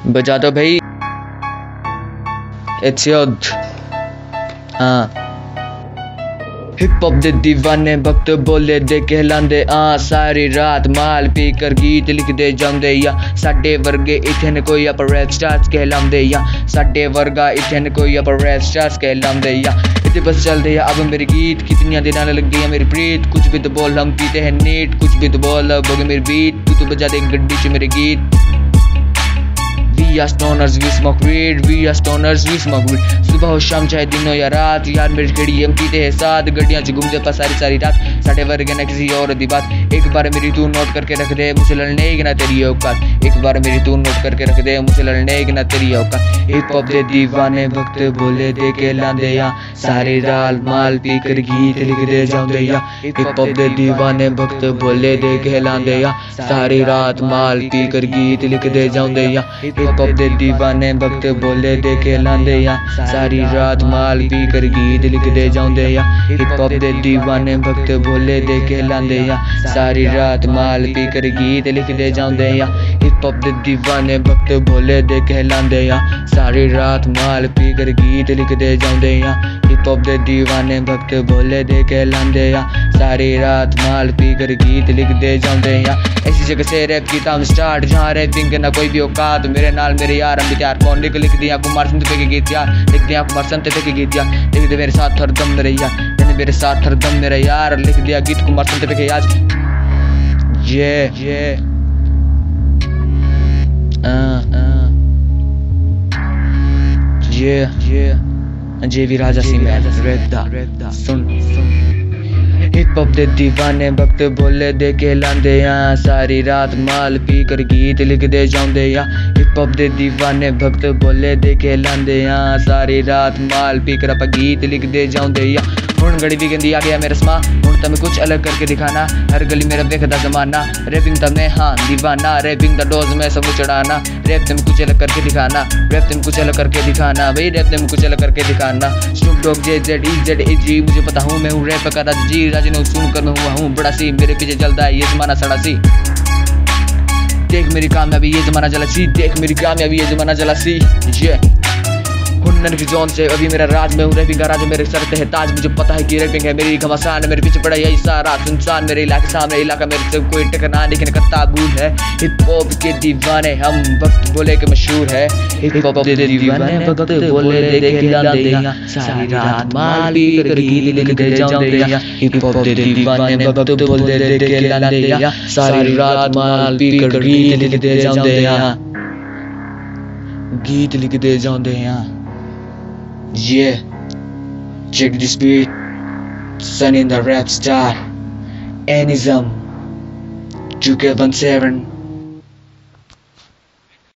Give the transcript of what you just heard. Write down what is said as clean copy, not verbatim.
बजा दो भाई। इट्स हाँ। हिप हॉप दे दीवाने वक्त बोले दे कहलांदे सारी रात माल पी कर गीत लिखदे जांदे या साडे वर्गे इत्थे न कोई अपर रैप स्टार्स कहलांदे या साडे वर्गा इत्थे न कोई अपर रैप स्टार्स कहलांदे या इत्थे बस चलदे या अब मेरे गीत कितनियां दिन नाल लग गई मेरी प्रीत कुछ भी तो बोल हम पीते हैं नीट कुछ भी तो बोल बोगे मेरी बीट तू तो बजा दे गड्डी से मेरे गीत। We are stoners, we smoke weed. We are stoners, we smoke weed. सुबह हो शाम चाहे दिन हो या रात यार मेरी खड़ी हम पीते हैं साथ गड्डियां च घूमते पर सारी रात साढ़े वर्गे न किसी और दी बात एक बार मेरी तू नोट करके रख दे मुझसे लड़ने की ना तेरी औकात एक बार मेरी तू नोट करके रख दे मुझसे लड़ने की ना तेरी औकात। हिप हॉप दे दीवाने वक्त बोले दे के लांदे या सारी रात माल पी कर गीत लिख दे जाऊंदे या हिप हॉप दे दीवाने वक्त बोले दे के लांदे या सारी रात माल पी कर गीत लिख दे जाऊंदे या हिप हॉप दे दीवाने वक्त बोले दे के लांदे या सारी रात माल पी कर गीत लिख दे जाऊंदे या हिप हॉप दे दीवाने वक्त बोले दे के लांदे या सारी रात माल पी कर गीत लिख दे जाऊंदे या हिप हॉप दे दीवाने वक्त बोले दे के लांदे या सारी रात माल पी कर गीत लिख दे जाऊंदे या हिप हॉप दे दीवाने वक्त बोले दे के लांदे या सारी रात माल पी कर गीत लिख दे जाऊंदे या ऐसी जगह से रैप की ताम स्टार्ट जहाँ रैपिंग ना कोई भी औकात मेरे नाल मेरे यार हम यार कौन लिख दिया कुमार संत पे के गीत यार लिख दिया कुमार संत पे के गीत यार लिख दे मेरे साथ हरदम मेरे यार मैंने मेरे साथ हरदम मेरे यार लिख दिया गीत कुमार संत पे के आज ये जे भी राजा सिंह रेदा सुन हिप हॉप दे दीवाने वक्त बोले दे के लांदे या सारी रात माल पी कर गीत लिख दे जाऊंदे या हिप हॉप दे दीवाने वक्त बोले दे के लांदे या सारी रात माल पी कर गीत लिख दे जाऊंदे या हुण घड़ी भी गंदी आ गया मेरा समा हुण तमें कुछ अलग करके दिखाना हर गली मेरा देखदा जमाना रैपिंग तमें हाँ दीवाना रैपिंग द डोज में सब चढ़ाना रैप तमें कुछ अलग करके दिखाना रैप तमें कुछ अलग करके दिखाना भाई रैप तमें कुछ अलग करके दिखाना स्नूप डॉग JZEZ मुझे पता हूँ मैं हूँ रैप का राज जी राज ने सुन कर मैं हुआ हूँ बड़ा सी मेरे पीछे चलता है ये जमाना सड़ा सी देख मेरी कामयाबी ये जमाना जला सी देख मेरी कामयाबी ये जमाना जला सी ये हुन्नर की जोन से अभी मेरा राज में हूँ रैपिंग का राज मेरे सर पे है ताज मुझे पता है कि रैपिंग है मेरी घमासान मेरे पीछे पड़ा यही सारा सुनसान मेरे इलाके सामने इलाका मेरे से कोई टकराना लेकिन का ताबूल है हिप हॉप के दीवाने हम वक्त बोले के मशहूर है हिप हॉप के दीवाने वक्त बोले दे के लांदे या सारी रात माल पी कर गीत लिख दे जाऊंदे या हिप हॉप के दीवाने वक्त बोले दे के लांदे या सारी रात माल पी कर गीत लिख दे जाऊंदे या गीत लिख दे जाऊंदे या Yeah, check this beat, Sunny in the rap star, Anism, 2K17.